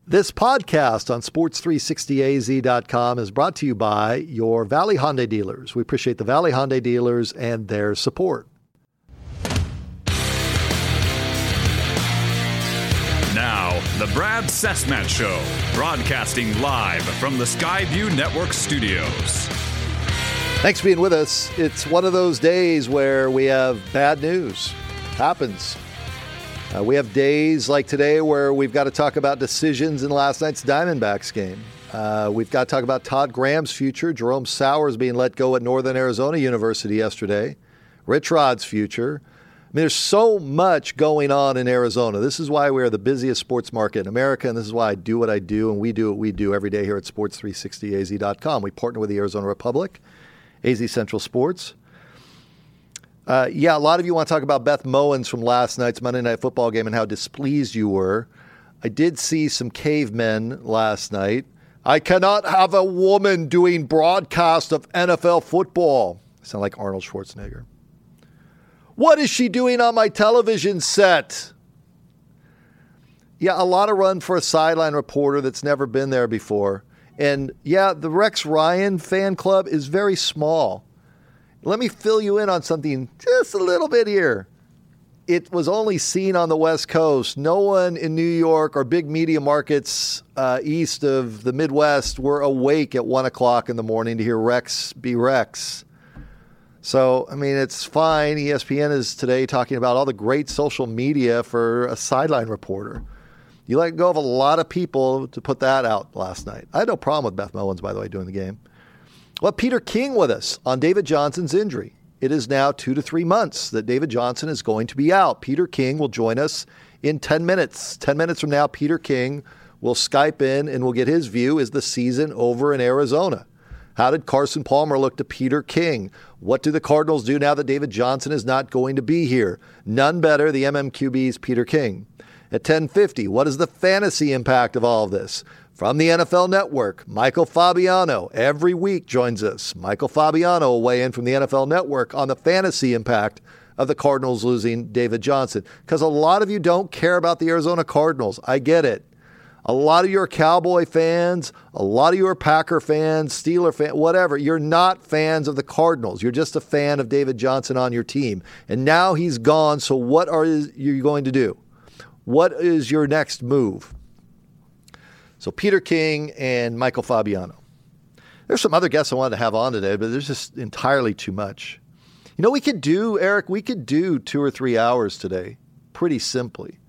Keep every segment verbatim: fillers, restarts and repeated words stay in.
This podcast on sports three sixty A Z dot com is brought to you by your Valley Hyundai dealers. We appreciate the Valley Hyundai dealers and their support. Now, the Brad Cessmat Show, broadcasting live from the Skyview Network studios. Thanks for being with us. It's one of those days where we have bad news. It happens. Uh, we have days like today where we've got to talk about decisions in last night's Diamondbacks game. Uh, we've got to talk about Todd Graham's future. Jerome Sowers being let go at Northern Arizona University yesterday. Rich Rod's future. I mean, there's so much going on in Arizona. This is why we're the busiest sports market in America, and this is why I do what I do, and we do what we do every day here at sports three sixty A Z dot com. We partner with the Arizona Republic, A Z Central Sports. Uh, yeah, a lot of you want to talk about Beth Mowins from last night's Monday Night Football game and how displeased you were. I did see some cavemen last night. I cannot have a woman doing broadcast of N F L football. I sound like Arnold Schwarzenegger. What is she doing on my television set? Yeah, a lot of run for a sideline reporter that's never been there before. And yeah, the Rex Ryan fan club is very small. Let me fill you in on something just a little bit here. It was only seen on the West Coast. No one in New York or big media markets uh, east of the Midwest were awake at one o'clock in the morning to hear Rex be Rex. So, I mean, it's fine. E S P N is today talking about all the great social media for a sideline reporter. You let go of a lot of people to put that out last night. I had no problem with Beth Mowins, by the way, doing the game. Well, Peter King with us on David Johnson's injury. It is now two to three months that David Johnson is going to be out. Peter King will join us in ten minutes. ten minutes from now, Peter King will Skype in and we'll get his view. Is the season over in Arizona? How did Carson Palmer look to Peter King? What do the Cardinals do now that David Johnson is not going to be here? None better, the M M Q B's Peter King. At ten fifty, what is the fantasy impact of all of this? From the N F L Network, Michael Fabiano every week joins us. Michael Fabiano will weigh in from the N F L Network on the fantasy impact of the Cardinals losing David Johnson. Because a lot of you don't care about the Arizona Cardinals. I get it. A lot of you are Cowboy fans. A lot of you are Packer fans, Steeler fans, whatever. You're not fans of the Cardinals. You're just a fan of David Johnson on your team. And now he's gone, so what are you going to do? What is your next move? So Peter King and Michael Fabiano. There's some other guests I wanted to have on today, but there's just entirely too much. You know, we could do, Eric, we could do two or three hours today, pretty simply.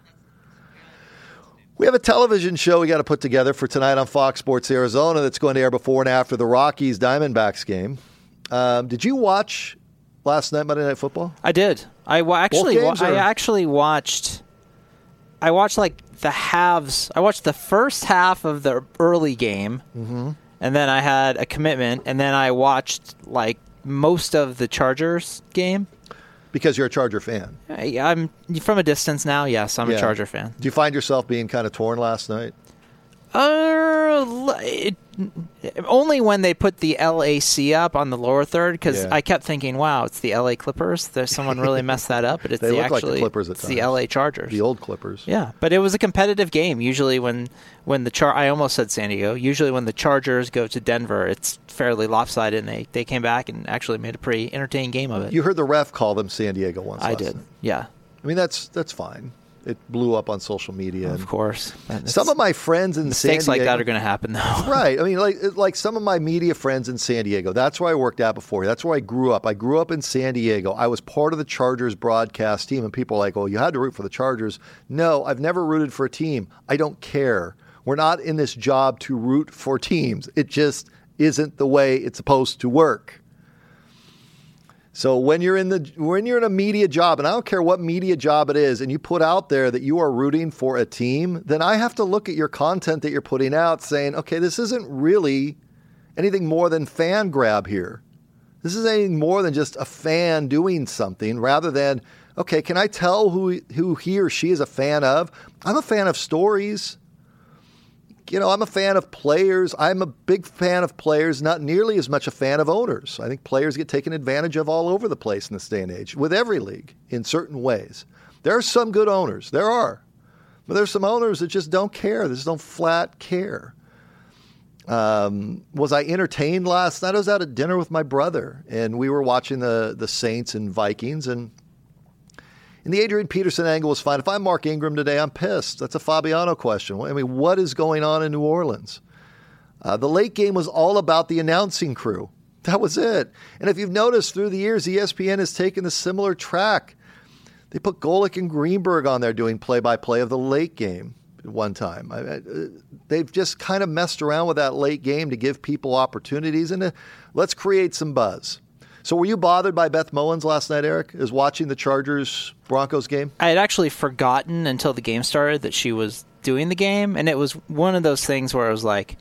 We have a television show we got to put together for tonight on Fox Sports Arizona that's going to air before and after the Rockies Diamondbacks game. Um, did you watch last night Monday Night Football? I did. I wa- actually, wa- I actually watched. I watched like the halves. I watched the first half of the early game, mm-hmm. and then I had a commitment, and then I watched like most of the Chargers game. Because you're a Charger fan. I, I'm from a distance now. Yes, I'm yeah. a Charger fan. Do you find yourself being kind of torn last night? Uh, it, only when they put the L A C up on the lower third, because yeah. I kept thinking, wow, it's the L A Clippers. There's someone really messed that up, but it's they the look actually like the Clippers at it's times. the L A Chargers, the old Clippers. Yeah, but it was a competitive game. Usually when when the Char, I almost said San Diego. Usually when the Chargers go to Denver, it's fairly lopsided, and they they came back and actually made a pretty entertaining game of it. You heard the ref call them San Diego once. I last did. night. Yeah. I mean that's that's fine. It blew up on social media. Of course. Some of my friends in San Diego... Mistakes like that are going to happen, though. Right. I mean, like like some of my media friends in San Diego. That's where I worked at before. That's where I grew up. I grew up in San Diego. I was part of the Chargers broadcast team, and people are like, oh, you had to root for the Chargers. No, I've never rooted for a team. I don't care. We're not in this job to root for teams. It just isn't the way it's supposed to work. So when you're in the when you're in a media job, and I don't care what media job it is, and you put out there that you are rooting for a team, then I have to look at your content that you're putting out saying, okay, this isn't really anything more than fan grab here. This is anything more than just a fan doing something rather than, okay, can I tell who who he or she is a fan of? I'm a fan of stories. You know, I'm a fan of players. I'm a big fan of players, not nearly as much a fan of owners. I think players get taken advantage of all over the place in this day and age, with every league in certain ways. There are some good owners. There are. But there's some owners that just don't care. They just don't flat care. Um, was I entertained last night? I was out at dinner with my brother, and we were watching the the Saints and Vikings, and and the Adrian Peterson angle was fine. If I'm Mark Ingram today, I'm pissed. That's a Fabiano question. I mean, what is going on in New Orleans? Uh, the late game was all about the announcing crew. That was it. And if you've noticed through the years, E S P N has taken a similar track. They put Golick and Greenberg on there doing play-by-play of the late game at one time. I, I, they've just kind of messed around with that late game to give people opportunities and to, let's create some buzz. So were you bothered by Beth Mowins last night, Eric, as watching the Chargers-Broncos game? I had actually forgotten until the game started that she was doing the game, and it was one of those things where I was like,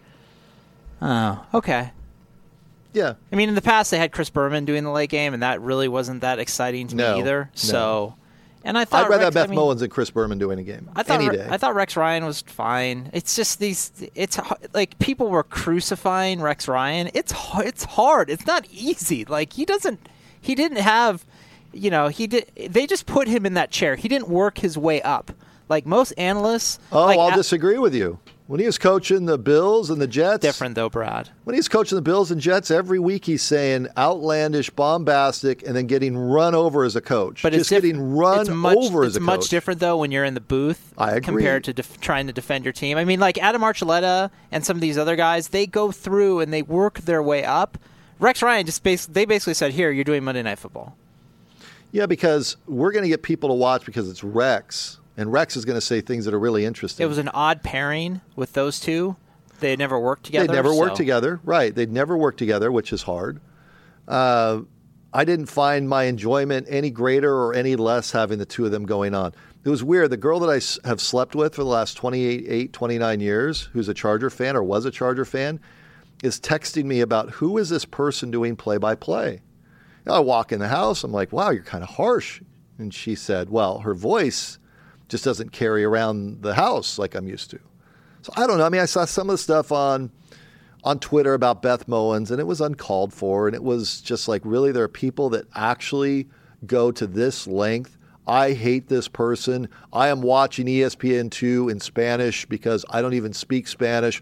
oh, okay. Yeah. I mean, in the past, they had Chris Berman doing the late game, and that really wasn't that exciting to no, me either. No. So, and I thought I'd rather Rex, have Beth I mean, Mowins than Chris Berman doing a game I thought, any day. I thought Rex Ryan was fine. It's just these. It's like people were crucifying Rex Ryan. It's it's hard. It's not easy. Like he doesn't. He didn't have. You know, he did. They just put him in that chair. He didn't work his way up. Like most analysts. Oh, like, I'll a- disagree with you. When he was coaching the Bills and the Jets. Different though, Brad. When he's coaching the Bills and Jets, every week he's saying outlandish, bombastic, and then getting run over as a coach. But Just it's diff- getting run it's much, over it's as a much coach. different though when you're in the booth I agree. compared to def- trying to defend your team. I mean, like Adam Archuleta and some of these other guys, they go through and they work their way up. Rex Ryan just basically they basically said, "Here, you're doing Monday Night Football." Yeah, because we're going to get people to watch because it's Rex. And Rex is going to say things that are really interesting. It was an odd pairing with those two. They had never worked together. They'd never so. worked together. Right. They'd never worked together, which is hard. Uh, I didn't find my enjoyment any greater or any less having the two of them going on. It was weird. The girl that I s- have slept with for the last twenty-eight, twenty-nine years, who's a Charger fan or was a Charger fan, is texting me about who is this person doing play-by-play. And I walk in the house. I'm like, wow, you're kind of harsh. And she said, well, her voice just doesn't carry around the house like I'm used to. So I don't know. I mean, I saw some of the stuff on on Twitter about Beth Mowins, and it was uncalled for. And it was just like, really, there are people that actually go to this length. I hate this person. I am watching E S P N two in Spanish because I don't even speak Spanish.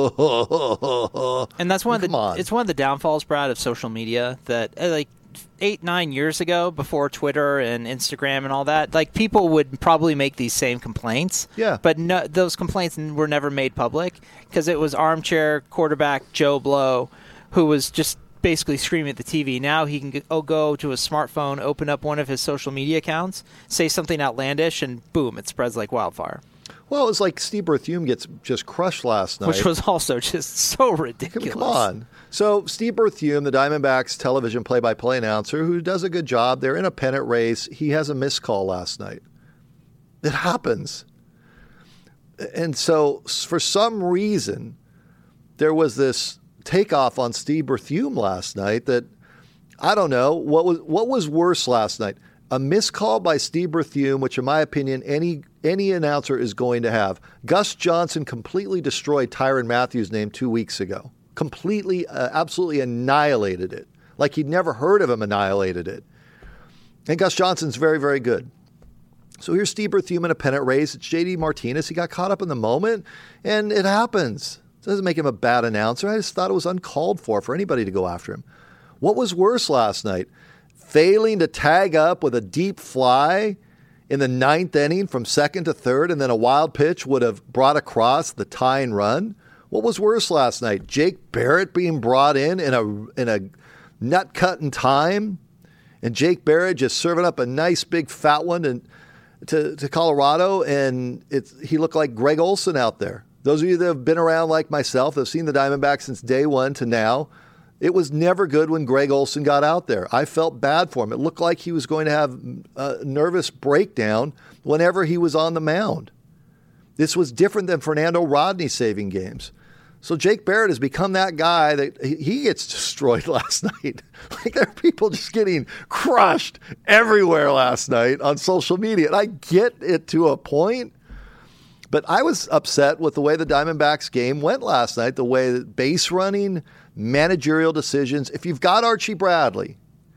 And that's one Come of the on. it's one of the downfalls, Brad, of social media that uh, like eight, nine years ago, before Twitter and Instagram and all that, like people would probably make these same complaints. Yeah. But no, those complaints were never made public because it was armchair quarterback Joe Blow who was just basically screaming at the T V. Now he can go, oh, go to his smartphone, open up one of his social media accounts, say something outlandish, and boom, it spreads like wildfire. Well, it was like Steve Berthume gets just crushed last night. Which was also just so ridiculous. Come on. So Steve Berthume, the Diamondbacks television play-by-play announcer, who does a good job. They're in a pennant race. He has a missed call last night. It happens. And so for some reason, there was this takeoff on Steve Berthume last night that, I don't know, what was what was worse last night? A missed call by Steve Berthume, which in my opinion, any any announcer is going to have. Gus Johnson completely destroyed Tyrann Mathieu's name two weeks ago. Completely, uh, absolutely annihilated it. Like he'd never heard of him annihilated it. And Gus Johnson's very, very good. So here's Steve Berthume in a pennant race. It's J D Martinez. He got caught up in the moment, and it happens. It doesn't make him a bad announcer. I just thought it was uncalled for for anybody to go after him. What was worse last night? Failing to tag up with a deep fly in the ninth inning from second to third, and then a wild pitch would have brought across the tying run. What was worse last night? Jake Barrett being brought in in a in a nut cutting time, and Jake Barrett just serving up a nice big fat one and to to Colorado, and it's he looked like Greg Olson out there. Those of you that have been around like myself, have seen the Diamondbacks since day one to now. It was never good when Greg Olson got out there. I felt bad for him. It looked like he was going to have a nervous breakdown whenever he was on the mound. This was different than Fernando Rodney saving games. So Jake Barrett has become that guy that he gets destroyed last night. Like there are people just getting crushed everywhere last night on social media. And I get it to a point. But I was upset with the way the Diamondbacks game went last night, the way that base running, managerial decisions. If you've got Archie Bradley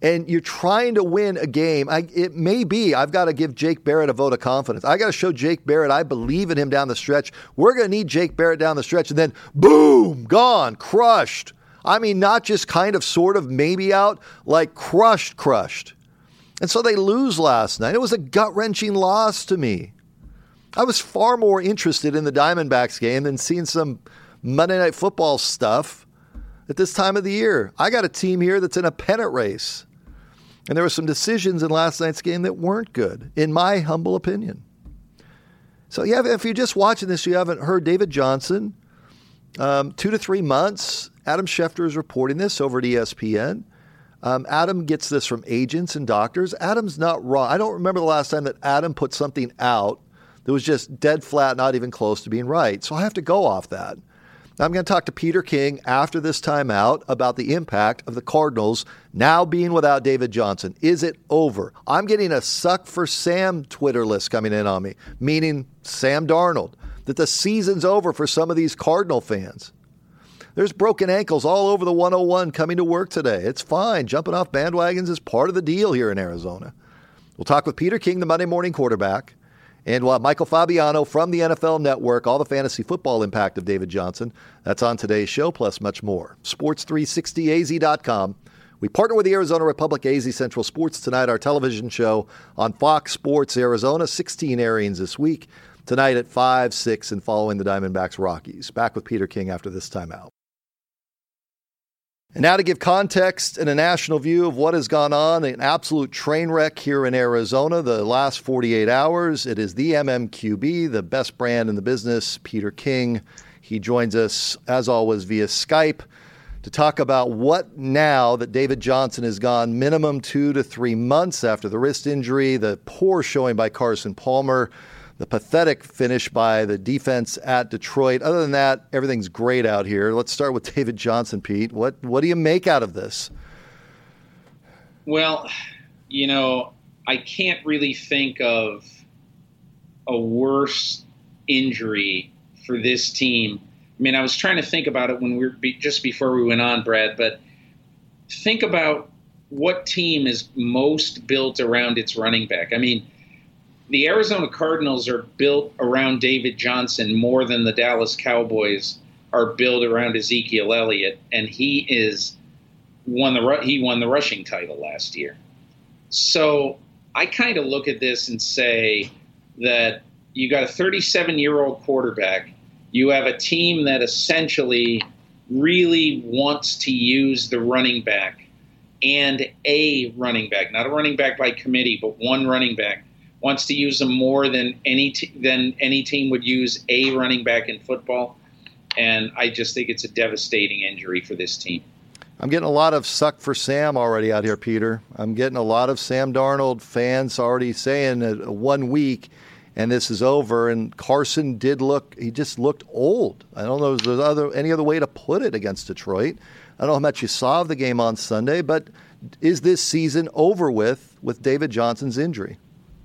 and you're trying to win a game. I, it may be I've got to give Jake Barrett a vote of confidence. I got to show Jake Barrett I believe in him down the stretch. We're going to need Jake Barrett down the stretch, and then boom, gone, crushed. I mean, not just kind of, sort of, maybe out, like crushed, crushed. And so they lose last night. It was a gut-wrenching loss to me. I was far more interested in the Diamondbacks game than seeing some Monday Night Football stuff at this time of the year. I got a team here that's in a pennant race. And there were some decisions in last night's game that weren't good, in my humble opinion. So yeah, if you're just watching this, you haven't heard David Johnson. Um, two to three months. Adam Schefter is reporting this over at E S P N. Um, Adam gets this from agents and doctors. Adam's not wrong. I don't remember the last time that Adam put something out that was just dead flat, not even close to being right. So I have to go off that. I'm going to talk to Peter King after this timeout about the impact of the Cardinals now being without David Johnson. Is it over? I'm getting a suck for Sam Twitter list coming in on me, meaning Sam Darnold, that the season's over for some of these Cardinal fans. There's broken ankles all over the one oh one coming to work today. It's fine. Jumping off bandwagons is part of the deal here in Arizona. We'll talk with Peter King, the Monday morning quarterback. And we'll have Michael Fabiano from the N F L Network, all the fantasy football impact of David Johnson. That's on today's show, plus much more. sports three sixty A Z dot com. We partner with the Arizona Republic A Z Central Sports tonight, our television show on Fox Sports Arizona, sixteen airings this week. Tonight at five, six, and following the Diamondbacks Rockies. Back with Peter King after this timeout. And now to give context and a national view of what has gone on, an absolute train wreck here in Arizona the last forty-eight hours. It is the M M Q B, the best brand in the business, Peter King. He joins us, as always, via Skype to talk about what now that David Johnson has gone minimum two to three months after the wrist injury, the poor showing by Carson Palmer, the pathetic finish by the defense at Detroit. Other than that, everything's great out here. Let's start with David Johnson, Pete. What what do you make out of this? Well, you know, I can't really think of a worse injury for this team. I mean, I was trying to think about it when we were be, just before we went on, Brad, but think about what team is most built around its running back. I mean, the Arizona Cardinals are built around David Johnson more than the Dallas Cowboys are built around Ezekiel Elliott, and he is won the he won the rushing title last year. So I kind of look at this and say that you got a thirty-seven-year-old quarterback. You have a team that essentially really wants to use the running back and a running back, not a running back by committee, but one running back. Wants to use them more than any t- than any team would use a running back in football, and I just think it's a devastating injury for this team. I'm getting a lot of suck for Sam already out here, Peter. I'm getting a lot of Sam Darnold fans already saying that one week and this is over. And Carson did look, he just looked old. I don't know if there's other, any other way to put it against Detroit. I don't know how much you saw of the game on Sunday, but is this season over with with David Johnson's injury?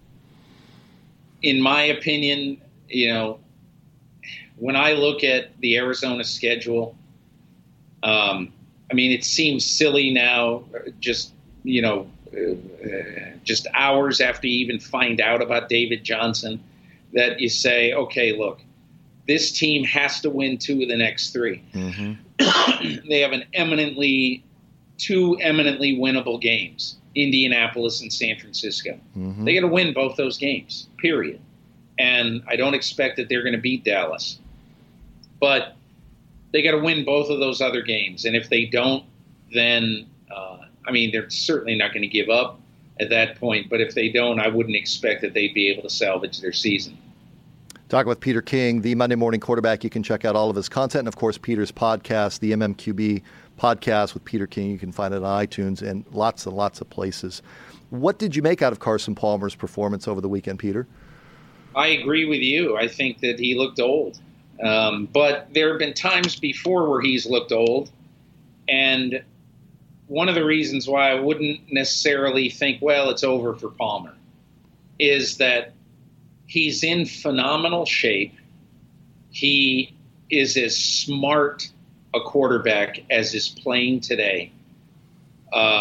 In my opinion, you know, when I look at the Arizona schedule, um, I mean, it seems silly now, just, you know, uh, just hours after you even find out about David Johnson, that you say, okay, look, this team has to win two of the next three. Mm-hmm. They have an eminently, two eminently winnable games. Indianapolis and San Francisco. Mm-hmm. They got to win both those games, period. And I don't expect that they're going to beat Dallas. But they got to win both of those other games. And if they don't, then, uh, I mean, they're certainly not going to give up at that point. But if they don't, I wouldn't expect that they'd be able to salvage their season. Talking with Peter King, the Monday Morning Quarterback. You can check out all of his content. And, of course, Peter's podcast, the M M Q B podcast with Peter King. You can find it on iTunes and lots and lots of places. What did you make out of Carson Palmer's performance over the weekend, Peter? I agree with you. I think that he looked old. Um, but there have been times before where he's looked old. And one of the reasons why I wouldn't necessarily think, well, it's over for Palmer, is that he's in phenomenal shape. He is as smart a quarterback as is playing today. Uh,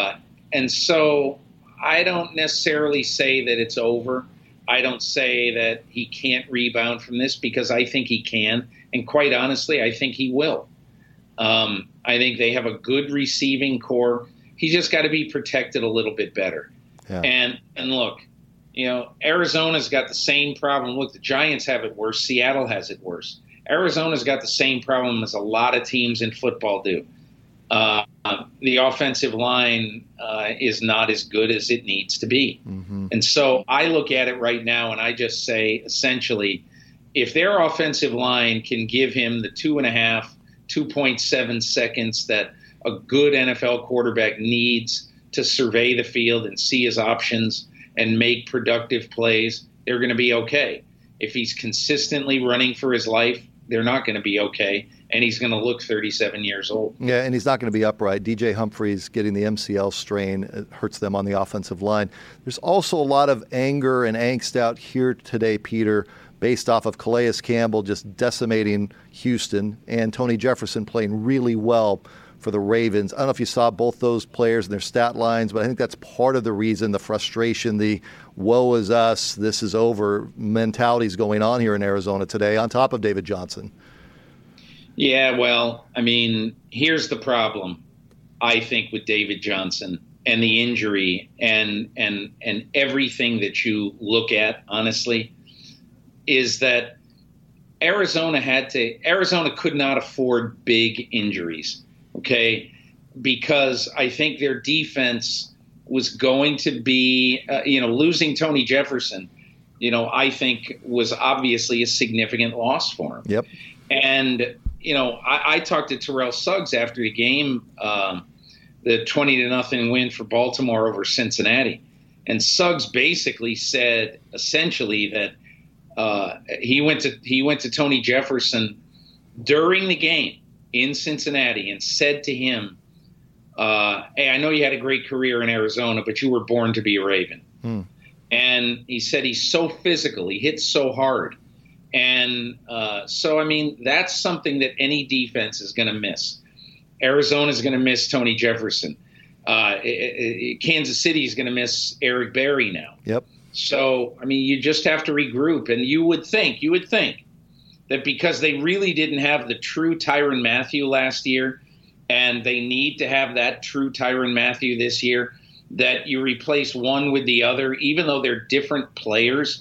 and so I don't necessarily say that it's over. I don't say that he can't rebound from this because I think he can. And quite honestly, I think he will. Um, I think they have a good receiving core. He's just got to be protected a little bit better. Yeah. And and look, you know, Arizona's got the same problem. Look, the Giants have it worse. Seattle has it worse. Arizona's got the same problem as a lot of teams in football do. Uh, the offensive line uh, is not as good as it needs to be. Mm-hmm. And so I look at it right now and I just say, essentially, if their offensive line can give him the two and a half, two point seven seconds that a good N F L quarterback needs to survey the field and see his options and make productive plays, they're going to be okay. If he's consistently running for his life, they're not going to be okay. And he's going to look thirty-seven years old. Yeah, and he's not going to be upright. D J Humphries getting the M C L strain. It hurts them on the offensive line. There's also a lot of anger and angst out here today, Peter, based off of Calais Campbell just decimating Houston and Tony Jefferson playing really well for the Ravens. I don't know if you saw both those players and their stat lines, but I think that's part of the reason, the frustration, the woe is us, this is over mentalities going on here in Arizona today, on top of David Johnson. Yeah, well, I mean, here's the problem, I think, with David Johnson and the injury and and and everything that you look at, honestly, is that Arizona had to Arizona could not afford big injuries, okay? Because I think their defense was going to be, uh, you know, losing Tony Jefferson, you know, I think was obviously a significant loss for him. Yep. And you know, I, I talked to Terrell Suggs after the game, um, the twenty to nothing win for Baltimore over Cincinnati. And Suggs basically said essentially that uh, he went to he went to Tony Jefferson during the game in Cincinnati and said to him, uh, hey, I know you had a great career in Arizona, but you were born to be a Raven. Hmm. And he said he's so physical, he hits so hard. And uh, so, I mean, that's something that any defense is going to miss. Arizona is going to miss Tony Jefferson. Uh, it, it, Kansas City is going to miss Eric Berry now. Yep. So, I mean, you just have to regroup. And you would think, you would think that because they really didn't have the true Tyrann Mathieu last year, and they need to have that true Tyrann Mathieu this year, that you replace one with the other, even though they're different players.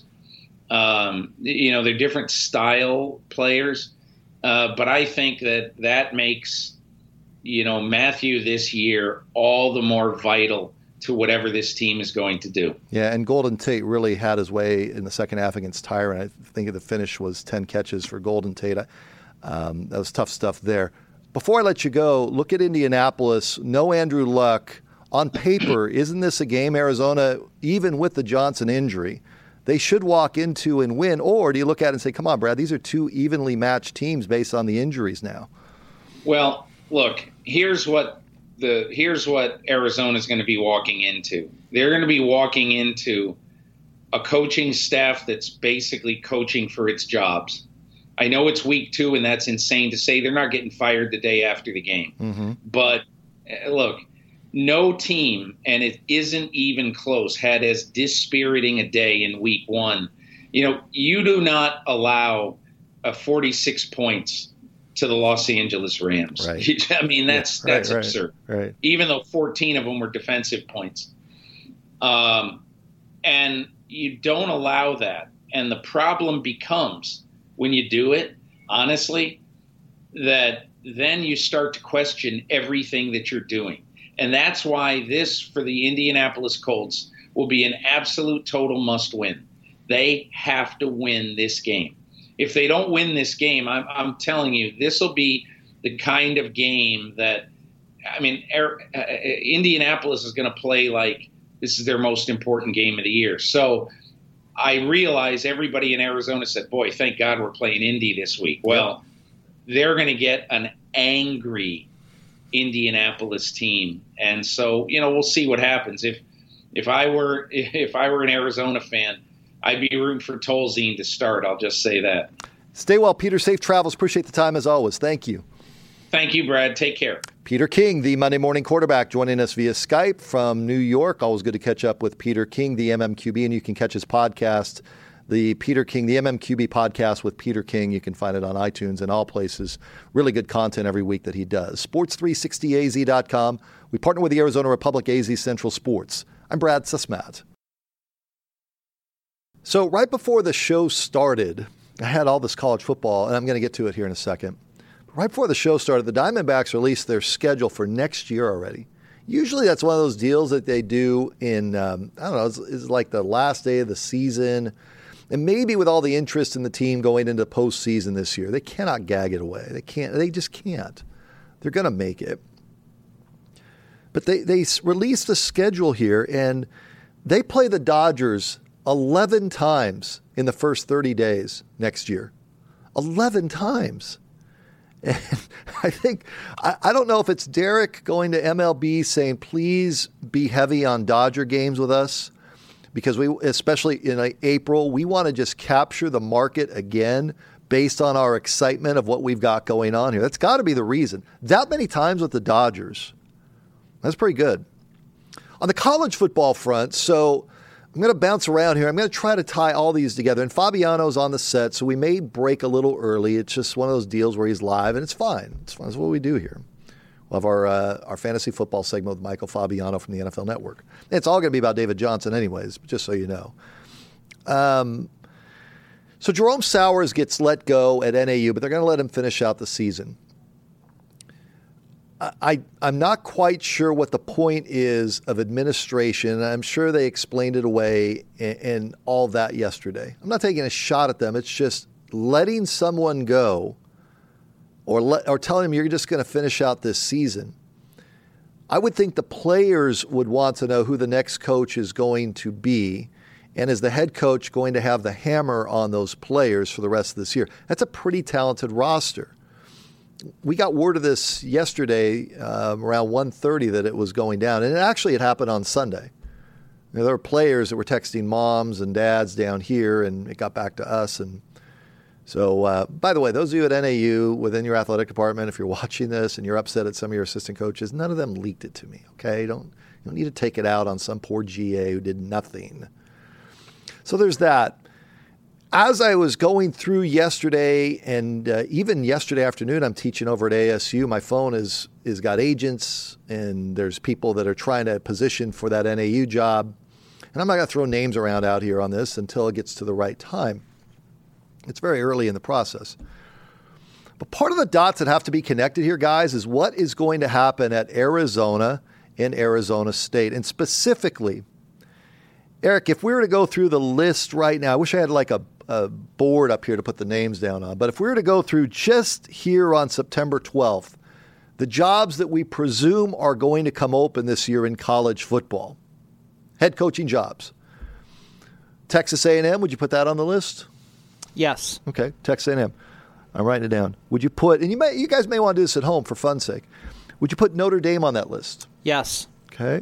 Um, you know, they're different style players. Uh, but I think that that makes, you know, Mathieu this year all the more vital to whatever this team is going to do. Yeah, and Golden Tate really had his way in the second half against Tyrann. I think the finish was ten catches for Golden Tate. Um, that was tough stuff there. Before I let you go, look at Indianapolis. No Andrew Luck. On paper, isn't this a game Arizona, even with the Johnson injury, they should walk into and win? Or do you look at it and say, come on, Brad, these are two evenly matched teams based on the injuries now? Well, look, here's what the here's what Arizona is going to be walking into. They're going to be walking into a coaching staff that's basically coaching for its jobs. I know it's week two, and that's insane to say. They're not getting fired the day after the game. Mm-hmm. But look, no team, and it isn't even close, had as dispiriting a day in week one. You know, you do not allow a forty-six points to the Los Angeles Rams. Right. I mean, that's yeah, right, that's right, absurd. Right. Even though fourteen of them were defensive points. Um, and you don't allow that. And the problem becomes, when you do it, honestly, that then you start to question everything that you're doing. And that's why this, for the Indianapolis Colts, will be an absolute total must-win. They have to win this game. If they don't win this game, I'm, I'm telling you, this will be the kind of game that, I mean, er, uh, Indianapolis is going to play like this is their most important game of the year. So I realize everybody in Arizona said, boy, thank God we're playing Indy this week. Well, they're going to get an angry Indianapolis team. And so, you know, we'll see what happens. If if I were if I were an Arizona fan, I'd be rooting for Tolzien to start. I'll just say that. Stay well, Peter. Safe travels. Appreciate the time as always. Thank you. Thank you, Brad. Take care. Peter King, the Monday morning quarterback, joining us via Skype from New York. Always good to catch up with Peter King, the M M Q B, and you can catch his podcast, the Peter King, the M M Q B podcast with Peter King. You can find it on iTunes and all places. Really good content every week that he does. sports three sixty A Z dot com. We partner with the Arizona Republic A Z Central Sports. I'm Brad Susmat. So right before the show started, I had all this college football, and I'm going to get to it here in a second. Right before the show started, the Diamondbacks released their schedule for next year already. Usually that's one of those deals that they do in, um, I don't know, it's, it's like the last day of the season. And maybe with all the interest in the team going into postseason this year, they cannot gag it away. They can't. They just can't. They're going to make it. But they, they released the schedule here, and they play the Dodgers eleven times in the first thirty days next year. eleven times. And I think, I, I don't know if it's Derek going to M L B saying, please be heavy on Dodger games with us, because we, especially in like April, we want to just capture the market again based on our excitement of what we've got going on here. That's got to be the reason. That many times with the Dodgers. That's pretty good. On the college football front, so I'm going to bounce around here. I'm going to try to tie all these together. And Fabiano's on the set, so we may break a little early. It's just one of those deals where he's live, and it's fine. It's fine. That's what we do here. We'll have our uh, our fantasy football segment with Michael Fabiano from the N F L Network. It's all going to be about David Johnson anyways, just so you know. Um, so Jerome Sowers gets let go at N A U, but they're going to let him finish out the season. I, I'm not quite sure what the point is of administration. I'm sure they explained it away and, and all that yesterday. I'm not taking a shot at them. It's just letting someone go or let, or telling them you're just going to finish out this season. I would think the players would want to know who the next coach is going to be, and is the head coach going to have the hammer on those players for the rest of this year? That's a pretty talented roster. We got word of this yesterday um, around one thirty that it was going down. And it actually had happened on Sunday. You know, there were players that were texting moms and dads down here, and it got back to us. And so, uh, by the way, those of you at N A U within your athletic department, if you're watching this and you're upset at some of your assistant coaches, none of them leaked it to me, okay? Don't, you don't need to take it out on some poor G A who did nothing. So there's that. As I was going through yesterday, and uh, even yesterday afternoon, I'm teaching over at A S U. My phone is is got agents, and there's people that are trying to position for that N A U job. And I'm not going to throw names around out here on this until it gets to the right time. It's very early in the process. But part of the dots that have to be connected here, guys, is what is going to happen at Arizona and Arizona State. And specifically, Eric, if we were to go through the list right now, I wish I had like a a board up here to put the names down on. But if we were to go through just here on September twelfth, the jobs that we presume are going to come open this year in college football, head coaching jobs. Texas A and M, would you put that on the list? Yes. Okay, Texas A and M. I'm writing it down. Would you put, and you may, you guys may want to do this at home for fun's sake, would you put Notre Dame on that list? Yes. Okay.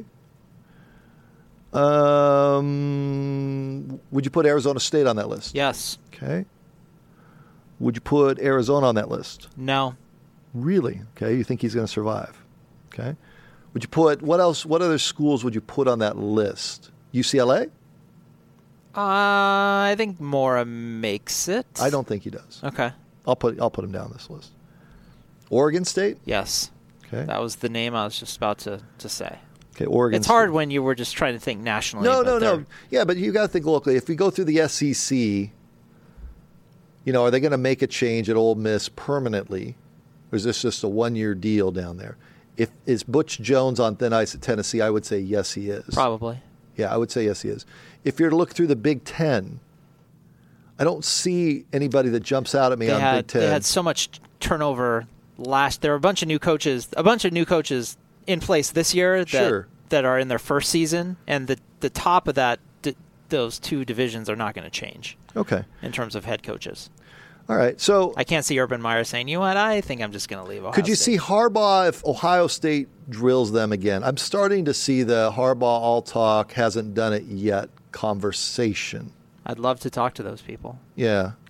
Um, would you put Arizona State on that list? Yes. Okay. Would you put Arizona on that list? No. Really? Okay. You think he's going to survive? Okay. Would you put, what else, what other schools would you put on that list? U C L A? Uh, I think Mora makes it. I don't think he does. Okay. I'll put, I'll put him down this list. Oregon State? Yes. Okay. That was the name I was just about to, to say. Okay, Oregon. It's hard State. when you were just trying to think nationally. No, no, they're... no. Yeah, but you got to think locally. If we go through the S E C, you know, are they going to make a change at Ole Miss permanently, or is this just a one-year deal down there? If is Butch Jones on thin ice at Tennessee, I would say yes, he is. Probably. Yeah, I would say yes, he is. If you're to look through the Big Ten, I don't see anybody that jumps out at me they on had, Big Ten. They had so much turnover last. There were a bunch of new coaches, a bunch of new coaches in place this year that Sure. that are in their first season, and the the top of that, d- those two divisions are not going to change. Okay. In terms of head coaches. All right. So I can't see Urban Meyer saying, "You know what? I think I'm just going to leave Ohio could you State." see Harbaugh if Ohio State drills them again? I'm starting to see the Harbaugh all talk hasn't done it yet conversation. I'd love to talk to those people. Yeah.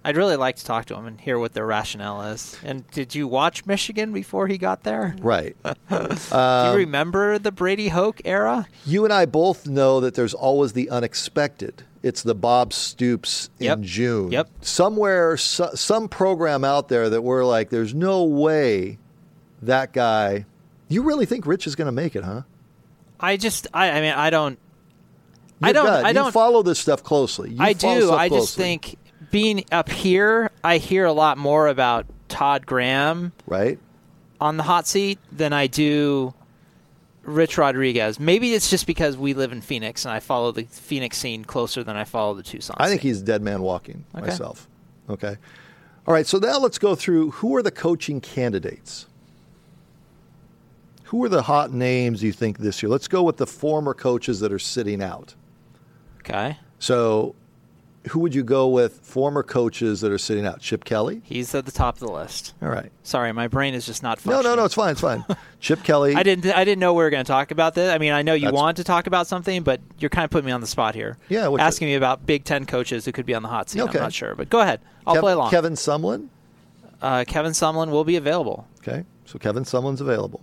I'd really like to talk to him and hear what their rationale is. And did you watch Michigan before he got there? Right. Do you remember the Brady Hoke era? You and I both know that there's always the unexpected. It's the Bob Stoops in Yep. June. Yep. Somewhere, so, some program out there that we're like, there's no way that guy. You really think Rich is going to make it, huh? I just, I, I mean, I don't. Your I don't. gut. I don't You follow this stuff closely. You I follow do. stuff I just closely. think being up here, I hear a lot more about Todd Graham Right? on the hot seat than I do Rich Rodriguez. Maybe it's just because we live in Phoenix and I follow the Phoenix scene closer than I follow the Tucson I think scene. he's dead man walking Okay. myself. Okay. All right. So now let's go through who are the coaching candidates? Who are the hot names you think this year? Let's go with the former coaches that are sitting out. Okay. So who would you go with former coaches that are sitting out? Chip Kelly? He's at the top of the list. All right. Sorry, my brain is just not No, functioning. no, no. It's fine. It's fine. Chip Kelly. I didn't. I didn't know we were going to talk about this. I mean, I know you That's- wanted to talk about something, but you're kind of putting me on the spot here. Yeah, what's asking me about Big Ten coaches who could be on the hot seat. Okay. I'm not sure, but go ahead. I'll Kev- play along. Kevin Sumlin. Uh, Kevin Sumlin will be available. Okay. So Kevin Sumlin's available.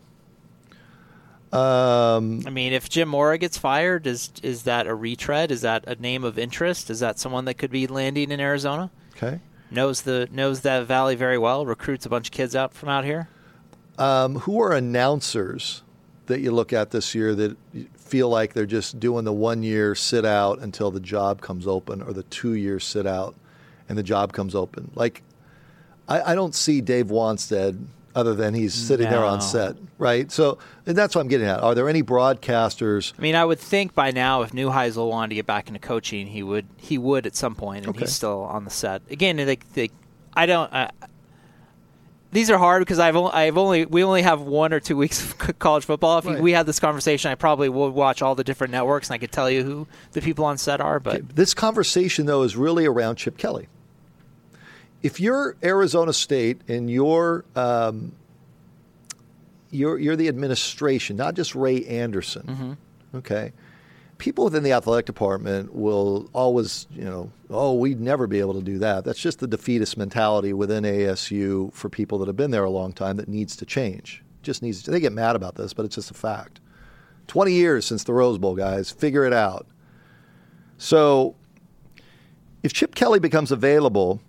Um, I mean, if Jim Mora gets fired, is is that a retread? Is that a name of interest? Is that someone that could be landing in Arizona? okay. Knows the knows that valley very well. Recruits a bunch of kids out from out here. Um, who are announcers that you look at this year that you feel like they're just doing the one year sit out until the job comes open, or the two year sit out and the job comes open? Like, I, I don't see Dave Wanstead other than he's sitting there on No. set, right? So and that's what I'm getting at. Are there any broadcasters? I mean, I would think by now, if Neuheisel wanted to get back into coaching, he would he would at some point, and Okay. he's still on the set. Again, they, they, I don't. Uh, these are hard because I've only, I've only we only have one or two weeks of college football. If Right. we had this conversation, I probably would watch all the different networks, and I could tell you who the people on set are. But This conversation, though, is really around Chip Kelly. If you're Arizona State and you're um, you're you're the administration, not just Ray Anderson, Mm-hmm. okay? People within the athletic department will always, you know, oh, we'd never be able to do that. That's just the defeatist mentality within A S U for people that have been there a long time that needs to change. Just needs to, they get mad about this, but it's just a fact. twenty years since the Rose Bowl, guys. Figure it out. So if Chip Kelly becomes available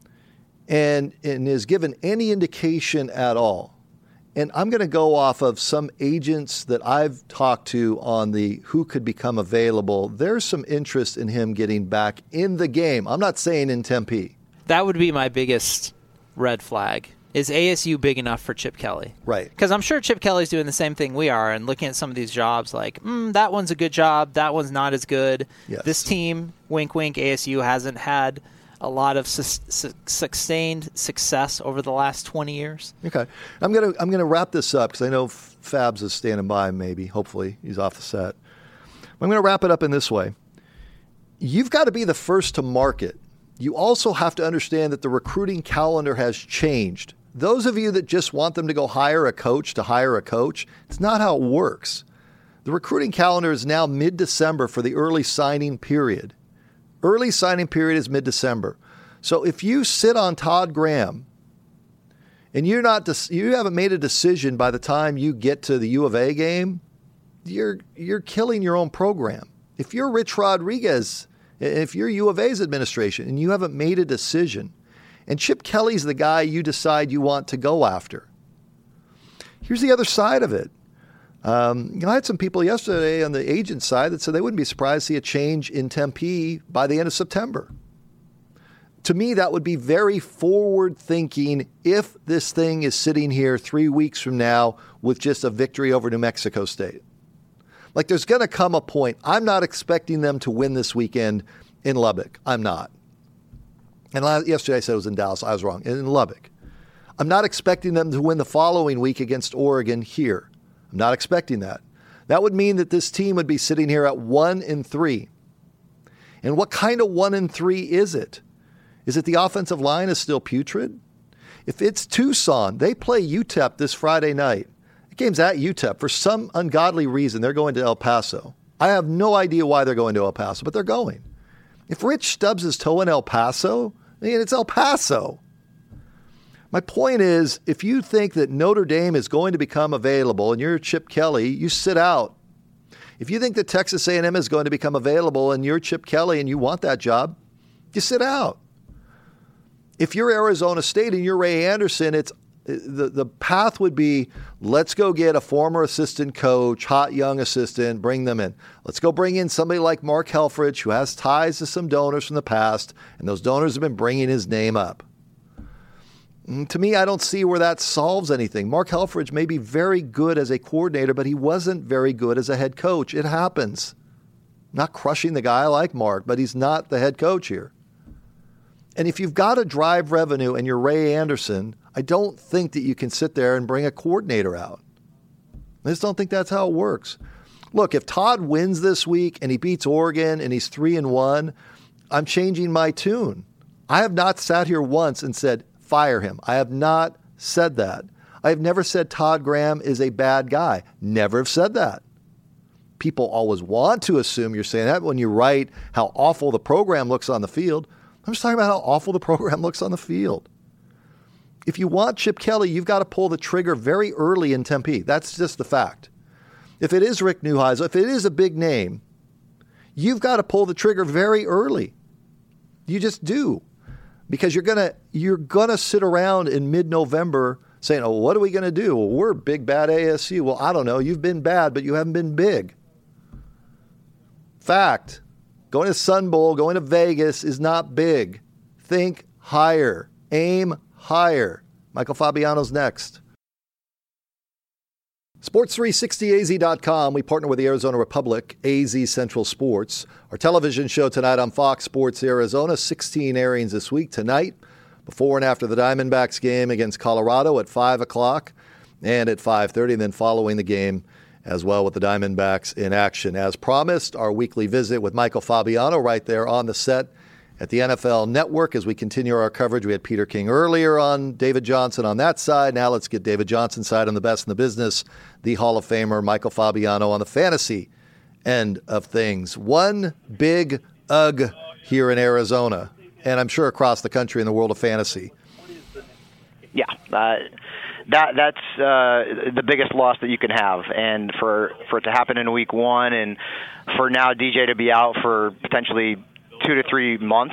and, and is given any indication at all, and I'm going to go off of some agents that I've talked to on the who could become available, there's some interest in him getting back in the game. I'm not saying in Tempe. that would be my biggest red flag. Is A S U big enough for Chip Kelly? Right. Because I'm sure Chip Kelly's doing the same thing we are and looking at some of these jobs like, mm, that one's a good job, that one's not as good. Yes. This team, wink, wink, A S U hasn't had a lot of sus- su- sustained success over the last twenty years. Okay. I'm going to I'm going to wrap this up because I know Fabs is standing by maybe. Hopefully he's off the set. I'm going to wrap it up in this way. You've got to be the first to market. You also have to understand that the recruiting calendar has changed. Those of you that just want them to go hire a coach to hire a coach, it's not how it works. The recruiting calendar is now mid-December for the early signing period. Early signing period is mid-December. So if you sit on Todd Graham and you're not you haven't made a decision by the time you get to the U of A game, you're you're killing your own program. If you're Rich Rodriguez, if you're U of A's administration and you haven't made a decision, and Chip Kelly's the guy you decide you want to go after, here's the other side of it. Um, you know, I had some people yesterday on the agent side that said they wouldn't be surprised to see a change in Tempe by the end of September. To me, that would be very forward-thinking if this thing is sitting here three weeks from now with just a victory over New Mexico State. Like, there's going to come a point. I'm not expecting them to win this weekend in Lubbock. I'm not. And yesterday I said it was in Dallas. I was wrong. In Lubbock. I'm not expecting them to win the following week against Oregon here. I'm not expecting that. That would mean that this team would be sitting here at one and three. And what kind of one and three is it? Is it the offensive line is still putrid? If it's Tucson, they play U T E P this Friday night. The game's at U T E P. For some ungodly reason, they're going to El Paso. I have no idea why they're going to El Paso, but they're going. If Rich stubs his toe in El Paso, I mean, it's El Paso. My point is, if you think that Notre Dame is going to become available and you're Chip Kelly, you sit out. If you think that Texas A and M is going to become available and you're Chip Kelly and you want that job, you sit out. If you're Arizona State and you're Ray Anderson, it's the, the path would be, let's go get a former assistant coach, hot young assistant, bring them in. Let's go bring in somebody like Mark Helfrich, who has ties to some donors from the past, and those donors have been bringing his name up. To me, I don't see where that solves anything. Mark Helfrich may be very good as a coordinator, but he wasn't very good as a head coach. It happens. Not crushing the guy, I like Mark, but he's not the head coach here. And if you've got to drive revenue and you're Ray Anderson, I don't think that you can sit there and bring a coordinator out. I just don't think that's how it works. Look, if Todd wins this week and he beats Oregon and he's three and one, I'm changing my tune. I have not sat here once and said, fire him. I have not said that. I have never said Todd Graham is a bad guy. Never have said that. People always want to assume you're saying that when you write how awful the program looks on the field. I'm just talking about how awful the program looks on the field. If you want Chip Kelly, you've got to pull the trigger very early in Tempe. That's just the fact. If it is Rick Neuheisel, if it is a big name, you've got to pull the trigger very early. You just do. Because you're gonna you're gonna sit around in mid-November saying, "Oh, what are we gonna do? Well, we're big bad A S U." Well, I don't know. You've been bad, but you haven't been big. Fact: going to Sun Bowl, going to Vegas is not big. Think higher. Aim higher. Michael Fabiano's next. Sports three sixty A Z dot com. We partner with the Arizona Republic, A Z Central Sports. Our television show tonight on Fox Sports Arizona, sixteen airings this week. Tonight, before and after the Diamondbacks game against Colorado at five o'clock and at five thirty, and then following the game as well with the Diamondbacks in action. As promised, our weekly visit with Michael Fabiano right there on the set at the N F L Network as we continue our coverage. We had Peter King earlier on David Johnson on that side. Now let's get David Johnson's side on the best in the business, the Hall of Famer Michael Fabiano on the fantasy end of things. One big ugh here in Arizona, and I'm sure across the country in the world of fantasy. Yeah, uh, that that's uh, the biggest loss that you can have, and for, for it to happen in week one, and for now D J to be out for potentially two to three months,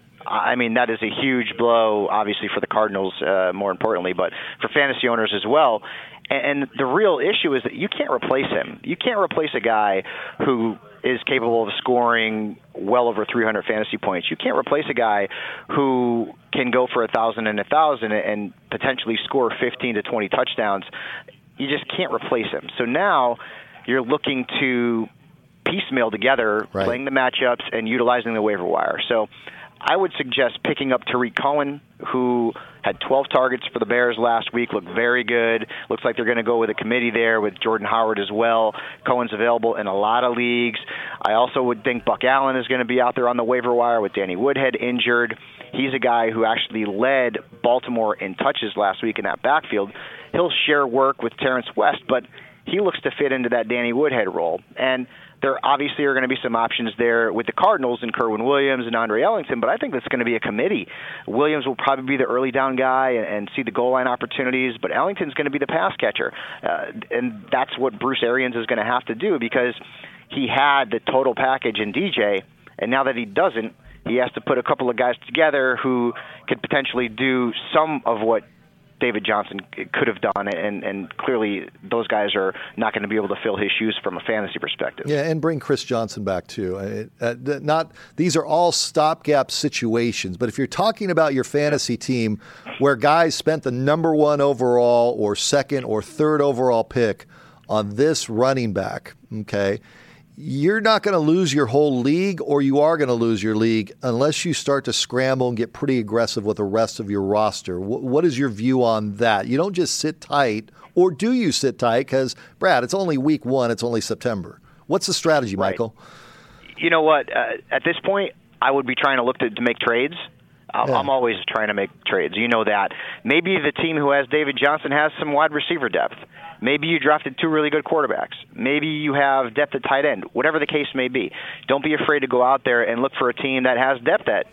I mean, that is a huge blow, obviously, for the Cardinals, uh, more importantly, but for fantasy owners as well. And, and the real issue is that you can't replace him. You can't replace a guy who is capable of scoring well over three hundred fantasy points. You can't replace a guy who can go for one thousand and one thousand and potentially score fifteen to twenty touchdowns. You just can't replace him. So now you're looking to piecemeal together, right, playing the matchups and utilizing the waiver wire. So I would suggest picking up Tariq Cohen, who had twelve targets for the Bears last week, looked very good. Looks like they're going to go with a committee there with Jordan Howard as well. Cohen's available in a lot of leagues. I also would think Buck Allen is going to be out there on the waiver wire with Danny Woodhead injured. He's a guy who actually led Baltimore in touches last week in that backfield. He'll share work with Terrence West, but he looks to fit into that Danny Woodhead role. And there obviously are going to be some options there with the Cardinals and Kerwin Williams and Andre Ellington, but I think that's going to be a committee. Williams will probably be the early down guy and, and see the goal line opportunities, but Ellington's going to be the pass catcher. Uh, and that's what Bruce Arians is going to have to do because he had the total package in D J, and now that he doesn't, he has to put a couple of guys together who could potentially do some of what David Johnson could have done, and, and clearly those guys are not going to be able to fill his shoes from a fantasy perspective. Yeah, and bring Chris Johnson back too. Uh, not these are all stopgap situations, but if you're talking about your fantasy team where guys spent the number one overall or second or third overall pick on this running back, okay, you're not going to lose your whole league, or you are going to lose your league unless you start to scramble and get pretty aggressive with the rest of your roster. W- what is your view on that? You don't just sit tight, or do you sit tight? Because, Brad, it's only week one. It's only September. What's the strategy, right. Michael? You know what? Uh, at this point, I would be trying to look to, to make trades. I'm yeah. always trying to make trades. You know that. Maybe the team who has David Johnson has some wide receiver depth. Maybe you drafted two really good quarterbacks. Maybe you have depth at tight end. Whatever the case may be, don't be afraid to go out there and look for a team that has depth at the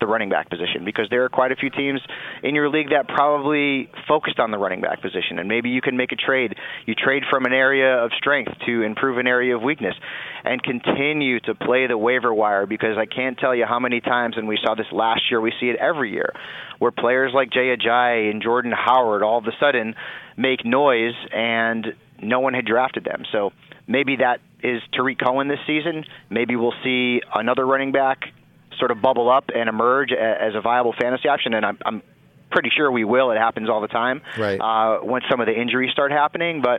the running back position, because there are quite a few teams in your league that probably focused on the running back position, and maybe you can make a trade. You trade from an area of strength to improve an area of weakness and continue to play the waiver wire, because I can't tell you how many times, and we saw this last year, we see it every year, where players like Jay Ajayi and Jordan Howard all of a sudden make noise and no one had drafted them. So maybe that is Tariq Cohen this season. Maybe we'll see another running back sort of bubble up and emerge as a viable fantasy option, and I'm, I'm pretty sure we will. It happens all the time right. uh, once some of the injuries start happening. But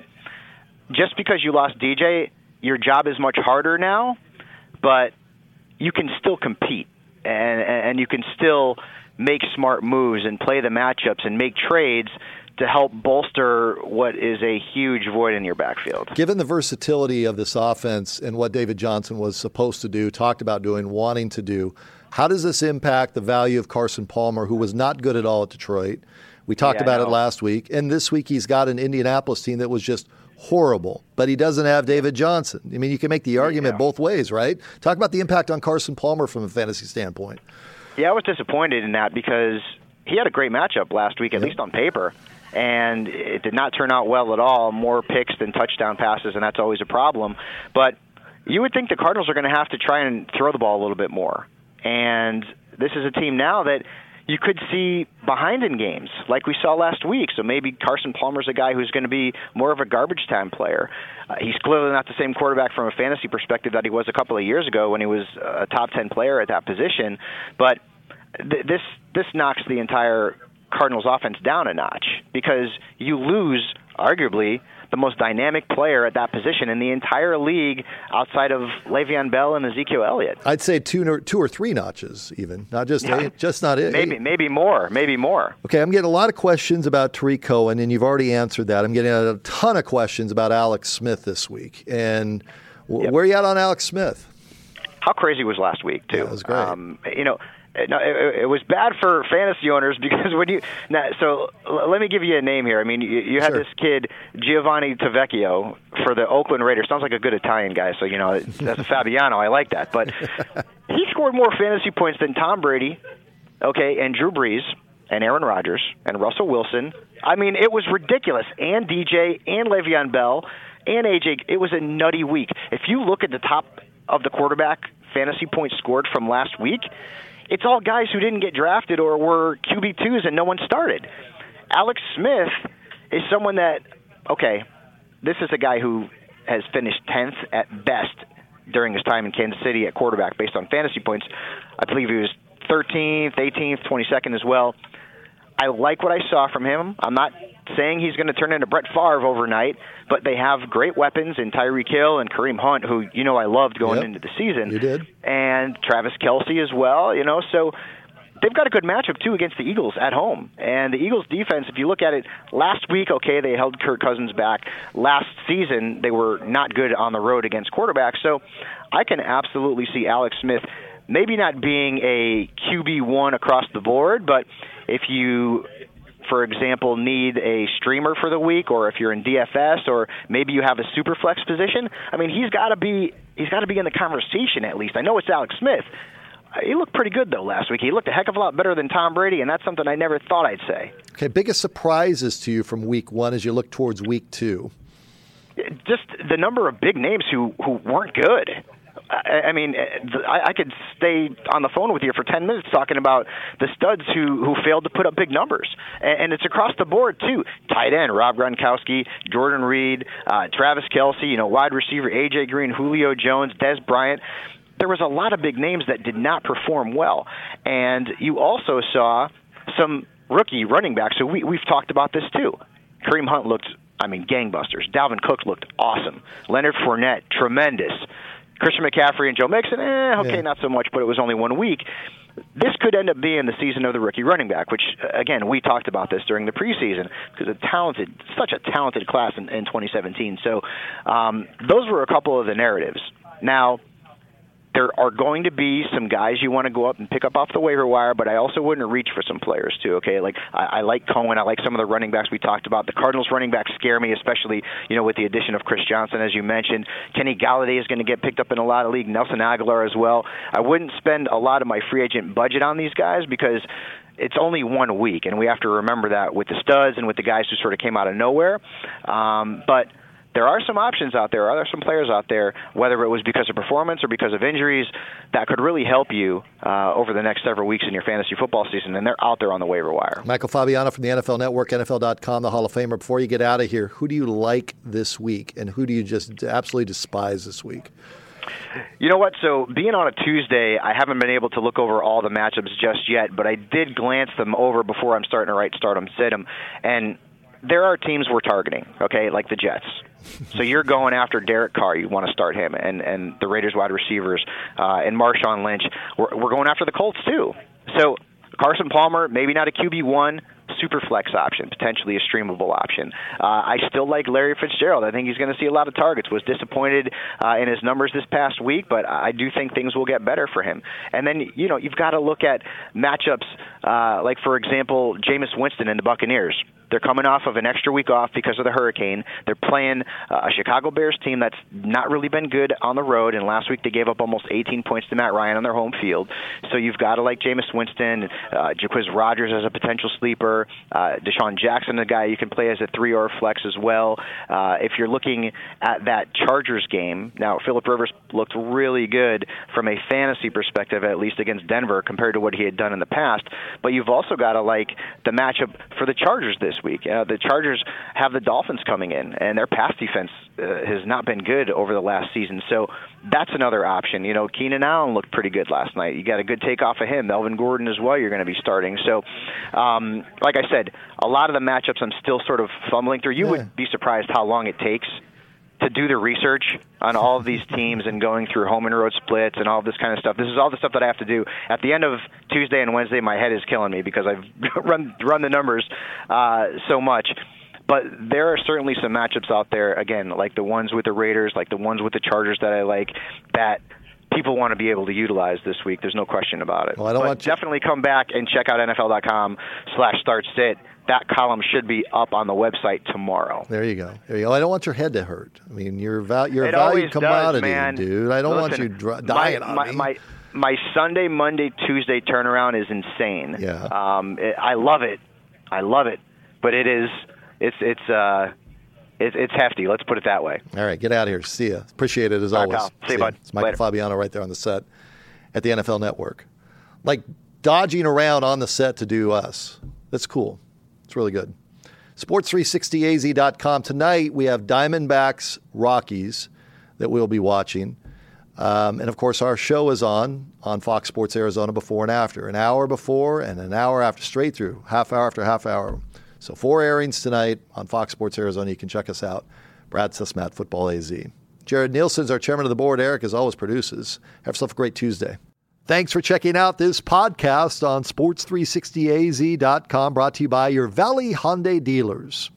just because you lost D J, your job is much harder now, but you can still compete, and, and you can still make smart moves and play the matchups and make trades to help bolster what is a huge void in your backfield. Given the versatility of this offense and what David Johnson was supposed to do, talked about doing, wanting to do, how does this impact the value of Carson Palmer, who was not good at all at Detroit? We talked yeah, about it last week. And this week he's got an Indianapolis team that was just horrible, but he doesn't have David Johnson. I mean, you can make the argument yeah. both ways, right? Talk about the impact on Carson Palmer from a fantasy standpoint. Yeah, I was disappointed in that because he had a great matchup last week, at yep. least on paper. And it did not turn out well at all. More picks than touchdown passes, and that's always a problem. But you would think the Cardinals are going to have to try and throw the ball a little bit more. And this is a team now that you could see behind in games like we saw last week. So maybe Carson Palmer's a guy who's going to be more of a garbage time player. Uh, he's clearly not the same quarterback from a fantasy perspective that he was a couple of years ago when he was a top ten player at that position. But th- this this knocks the entire Cardinals offense down a notch, because you lose arguably the most dynamic player at that position in the entire league outside of Le'Veon Bell and Ezekiel Elliott. I'd say two or, two or three notches even, not just yeah. eight, just not it. Maybe, maybe more, maybe more. Okay, I'm getting a lot of questions about Tariq Cohen, and you've already answered that. I'm getting a ton of questions about Alex Smith this week. And w- yep. where are you at on Alex Smith? How crazy was last week, too? Yeah, it was great. Um, you know, No, it, it was bad for fantasy owners because when you now, so l- let me give you a name here. I mean, you, you had sure. this kid Giovanni Tavecchio for the Oakland Raiders. Sounds like a good Italian guy, so you know that's a Fabiano. I like that, but he scored more fantasy points than Tom Brady, okay, and Drew Brees and Aaron Rodgers and Russell Wilson. I mean, it was ridiculous. And D J and Le'Veon Bell and A J. It was a nutty week. If you look at the top of the quarterback fantasy points scored from last week, it's all guys who didn't get drafted or were Q B twos and no one started. Alex Smith is someone that, okay, this is a guy who has finished tenth at best during his time in Kansas City at quarterback based on fantasy points. I believe he was thirteenth, eighteenth, twenty-second as well. I like what I saw from him. I'm not saying he's going to turn into Brett Favre overnight, but they have great weapons in Tyreek Hill and Kareem Hunt, who, you know, I loved going yep. into the season. You did. And Travis Kelce as well, you know, so they've got a good matchup, too, against the Eagles at home. And the Eagles' defense, if you look at it, last week, okay, they held Kirk Cousins back. Last season, they were not good on the road against quarterbacks. So I can absolutely see Alex Smith maybe not being a Q B one across the board, but if you, for example, need a streamer for the week, or if you're in D F S, or maybe you have a super flex position, I mean, he's got to be he's got to be in the conversation at least. I know it's Alex Smith. He looked pretty good, though, last week. He looked a heck of a lot better than Tom Brady, and that's something I never thought I'd say. Okay, biggest surprises to you from week one as you look towards week two? Just the number of big names who, who weren't good. I mean, I could stay on the phone with you for ten minutes talking about the studs who, who failed to put up big numbers. And it's across the board, too. Tight end, Rob Gronkowski, Jordan Reed, uh, Travis Kelce, you know, wide receiver, A J Green, Julio Jones, Des Bryant. There was a lot of big names that did not perform well. And you also saw some rookie running backs. So we, we've talked about this, too. Kareem Hunt looked, I mean, gangbusters. Dalvin Cook looked awesome. Leonard Fournette, tremendous. Christian McCaffrey and Joe Mixon, eh, okay, yeah. not so much, but it was only one week. This could end up being the season of the rookie running back, which, again, we talked about this during the preseason because a talented, such a talented class in, in twenty seventeen. So um, those were a couple of the narratives. Now, there are going to be some guys you want to go up and pick up off the waiver wire, but I also wouldn't reach for some players too. Okay, like I, I like Cohen, I like some of the running backs we talked about. The Cardinals running backs scare me, especially you know with the addition of Chris Johnson, as you mentioned. Kenny Galladay is going to get picked up in a lot of league. Nelson Aguilar as well. I wouldn't spend a lot of my free agent budget on these guys because it's only one week, and we have to remember that with the studs and with the guys who sort of came out of nowhere. Um, but there are some options out there. Are there some players out there, whether it was because of performance or because of injuries, that could really help you uh, over the next several weeks in your fantasy football season, and they're out there on the waiver wire. Michael Fabiano from the N F L Network, N F L dot com, the Hall of Famer. Before you get out of here, who do you like this week, and who do you just absolutely despise this week? You know what? So being on a Tuesday, I haven't been able to look over all the matchups just yet, but I did glance them over before I'm starting to write start 'em, sit 'em, and there are teams we're targeting, okay, like the Jets. So you're going after Derek Carr. You want to start him, and, and the Raiders wide receivers, uh, and Marshawn Lynch. We're, we're going after the Colts, too. So Carson Palmer, maybe not a Q B one, super flex option, potentially a streamable option. Uh, I still like Larry Fitzgerald. I think he's going to see a lot of targets. Was disappointed uh, in his numbers this past week, but I do think things will get better for him. And then, you know, you've got to look at matchups uh, like, for example, Jameis Winston and the Buccaneers. They're coming off of an extra week off because of the hurricane. They're playing uh, a Chicago Bears team that's not really been good on the road, and last week they gave up almost eighteen points to Matt Ryan on their home field. So you've got to like Jameis Winston, uh, Jacquizz Rodgers as a potential sleeper, uh, Deshaun Jackson, a guy you can play as a three or a flex as well. Uh, if you're looking at that Chargers game, now Phillip Rivers looked really good from a fantasy perspective, at least against Denver, compared to what he had done in the past. But you've also got to like the matchup for the Chargers this week. Uh, the Chargers have the Dolphins coming in, and their pass defense uh, has not been good over the last season. So that's another option. You know, Keenan Allen looked pretty good last night. You got a good takeoff of him. Melvin Gordon as well you're going to be starting. So, um, like I said, a lot of the matchups I'm still sort of fumbling through. You yeah. would be surprised how long it takes to do the research on all of these teams and going through home and road splits and all this kind of stuff. This is all the stuff that I have to do. At the end of Tuesday and Wednesday, my head is killing me because I've run run the numbers uh, so much. But there are certainly some matchups out there, again, like the ones with the Raiders, like the ones with the Chargers that I like, that people want to be able to utilize this week. There's no question about it. Well, I don't but want definitely come back and check out N F L dot com slash start sit. That column should be up on the website tomorrow. There you go. There you go. I don't want your head to hurt. I mean, you're, val- you're a it valued commodity, does, man. dude. I don't Listen, want you dr- dying my, on my, me. My, my Sunday, Monday, Tuesday turnaround is insane. Yeah. Um, it, I love it. I love it. But it is, it's, it's, uh, it's, it's hefty. Let's put it that way. All right. Get out of here. See ya. Appreciate it as All always. right, pal. See you, bud. It's Michael Later. Fabiano right there on the set at the N F L Network. Like dodging around on the set to do us. That's cool. It's really good. Sports three sixty A Z dot com. Tonight we have Diamondbacks Rockies that we'll be watching. Um, and, of course, our show is on on Fox Sports Arizona before and after. An hour before and an hour after, straight through, half hour after half hour. So four airings tonight on Fox Sports Arizona. You can check us out. Brad Sesmat, Football A Z. Jared Nielsen's our chairman of the board. Eric, as always, produces. Have yourself a great Tuesday. Thanks for checking out this podcast on Sports three sixty A Z dot com, brought to you by your Valley Hyundai dealers.